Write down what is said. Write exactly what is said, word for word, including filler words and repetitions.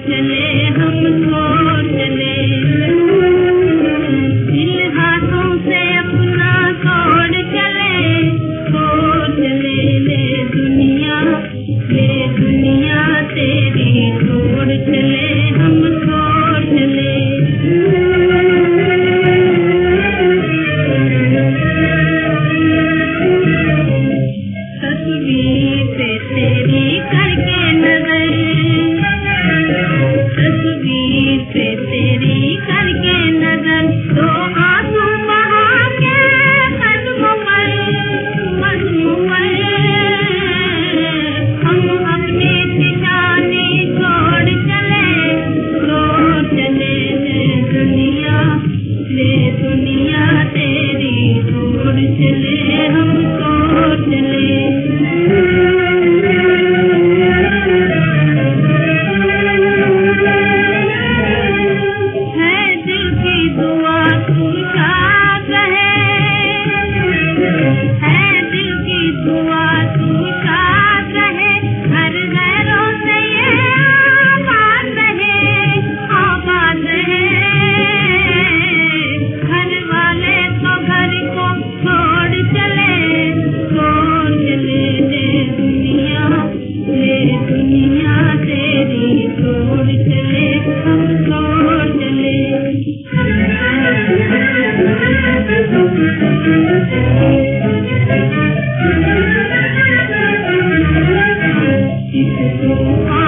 चले हम छोड़ चले, इन हाथों से अपना तोड़ चले, छोड़ चले ले दुनिया, ले दुनिया तेरी छोड़ चले हम छोड़ चले। तस्वीर पे तेरी करके नजर, तस्वीर पे तेरी करके नजर, तो आंसू बहा के कदमों पर कदमों पर हम अपने ठिकाने छोड़ चले, छोड़ चले ले दुनिया, ले दुनिया तेरी छोड़ चले हम छोड़ चले। है दिल की दुआ तू शाद रहे, है दिल की दुआ तू शाद रहे, हर गैरों से ये आबाद रहे, आबाद रहे। घर वाले तो घर को छोड़ चले, छोड़ चले ले दुनिया, ले दुनिया तेरी छोड़ चले हम छोड़ चले। इसको